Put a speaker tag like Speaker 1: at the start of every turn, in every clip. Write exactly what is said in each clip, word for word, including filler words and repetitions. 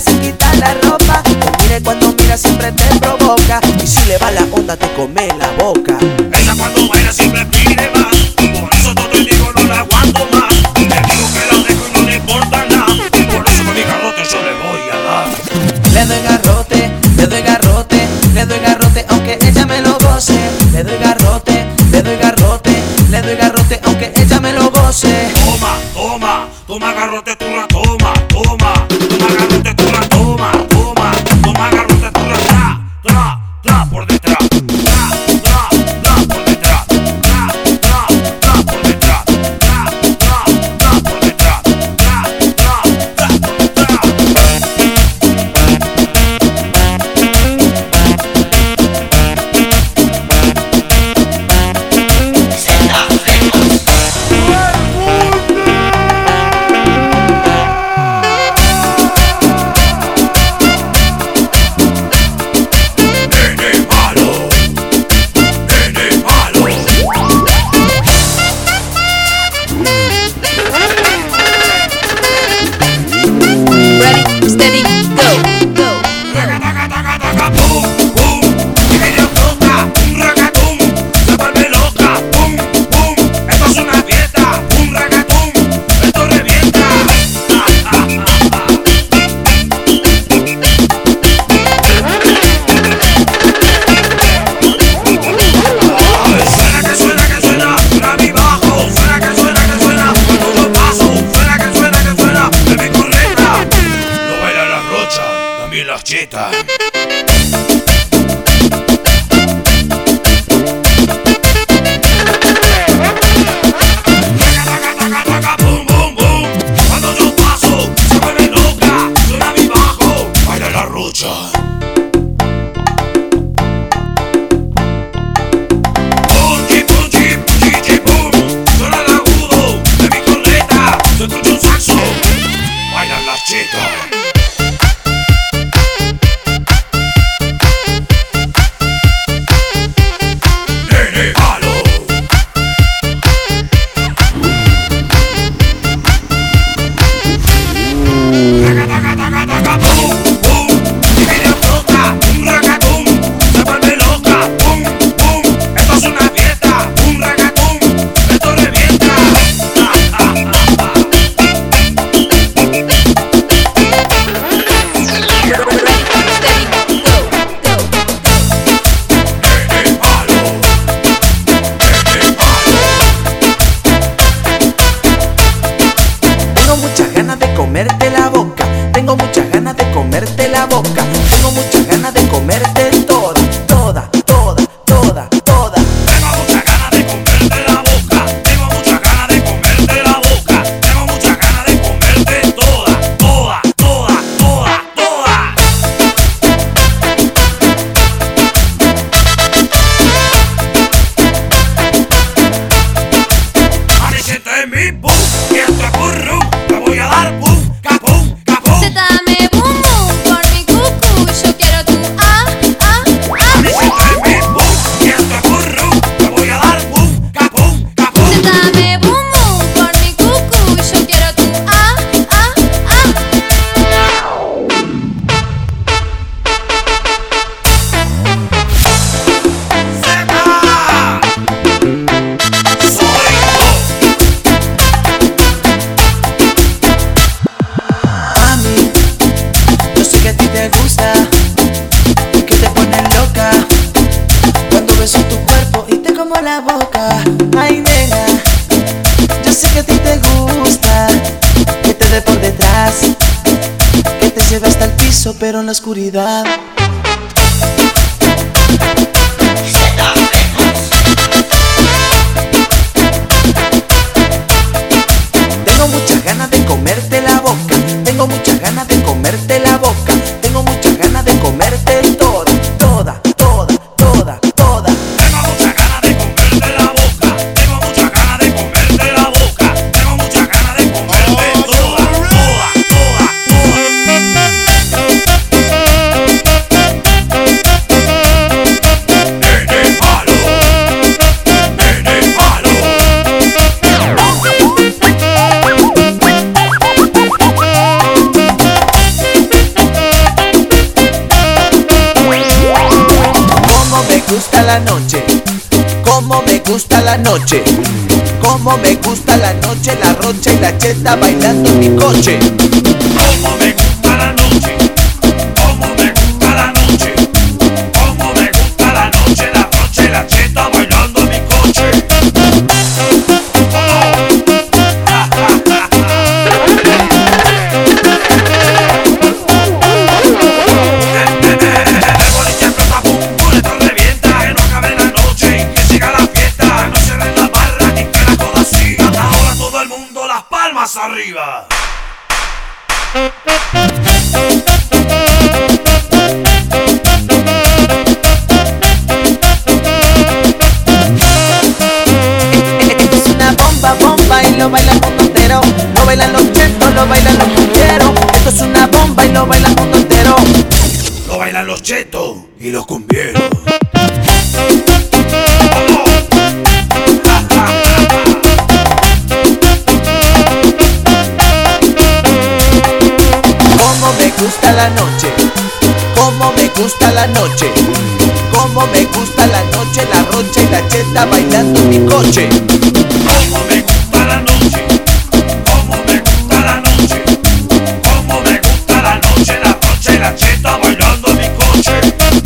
Speaker 1: sin quitar la ropa. Te mire cuando mira siempre te provoca, y si le va la onda te come la boca.
Speaker 2: Ella cuando baila siempre pide más, por eso no te digo no la aguanto más. Te digo que la dejo y no le importa nada, por eso con mi garrote yo le voy a dar.
Speaker 1: Le doy garrote, le doy garrote, le doy garrote aunque ella me lo goce. Le doy garrote, le doy garrote, le doy garrote aunque ella me lo goce.
Speaker 2: Toma, toma, toma garrote, tú la toma, toma, toma garrote, tú la toma, toma, toma garrote, tú la tra, tra, tra por detrás, tra, tra, tra por detrás, tra, tra, tra por detrás, tra, tra, tra por detrás, tra, tra, tra por detrás. Las chetas. Boom, boom, boom. Cuando yo paso, se vuelve loca. Suena mi bajo, baila la rocha. Punchi, punchi, punchi, boom. Suena el agudo de mi corneta. Se escucha un saxo, bailan las chetas.
Speaker 1: Comerte la boca, tengo muchas ganas de comerte la boca, tengo muchas ganas de comerte toda, toda, toda, toda, toda.
Speaker 2: Tengo muchas ganas de comerte la boca, tengo muchas ganas de comerte la boca, tengo muchas ganas de comerte toda, toda, toda, toda, toda. Mami, siente en mi boom, y esto es burro, te voy a dar boom.
Speaker 3: Dame boom boom por mi cucu, yo quiero tu ah, ah, ah.
Speaker 2: Me siento en mi boom, y esto es burro, te voy a dar boom, capum, capum.
Speaker 3: Dame boom boom por mi cucu, yo quiero tu ah, ah, ah.
Speaker 2: ¡Zeta! ¡Soy yo!
Speaker 1: Mami, yo sé que a ti te gusta, que te pone loca cuando beso tu cuerpo y te como la boca. Ay, nena, yo sé que a ti te gusta, que te dé por detrás, que te lleve hasta el piso pero en la oscuridad. Tengo muchas ganas de comerte la boca, tengo muchas ganas de comerte la boca, tengo muchas ganas de comerte toda, toda, toda, toda, toda.
Speaker 2: Tengo muchas ganas de comerte la boca, tengo muchas ganas de comerte la boca, tengo muchas ganas de comerte toda, toda, toda, toda.
Speaker 1: la noche. Como me gusta la noche, la rocha y la cheta bailando en mi coche.
Speaker 2: Como me gusta la noche, como me gusta la noche, como me gusta la noche, la rocha y la cheta bailando en mi coche. Arriba.
Speaker 1: Esto es una bomba, bomba y lo baila el mundo entero. Lo bailan los chetos, lo bailan los cumbieros. Esto es una bomba y lo baila el mundo entero.
Speaker 2: Lo bailan los chetos y los cumbieros.
Speaker 1: Me gusta la noche, como me gusta la noche, como me gusta la noche, la rocha y la cheta bailando en mi coche.
Speaker 2: Como me gusta la noche, como me gusta la noche, como me gusta la noche, la rocha y la cheta bailando en mi coche.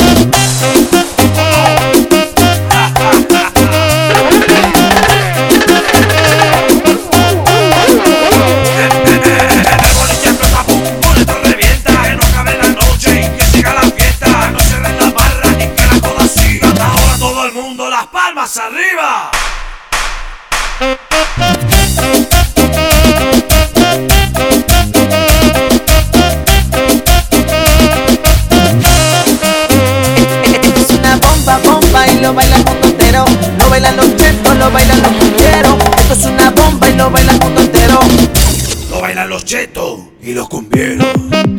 Speaker 2: ¡Arriba!
Speaker 1: Esto es una bomba, bomba y lo baila el mundo entero. Lo bailan los chetos, lo bailan los cumbieros. Esto es una bomba y lo baila el mundo entero.
Speaker 2: Lo bailan los chetos y los cumbieros.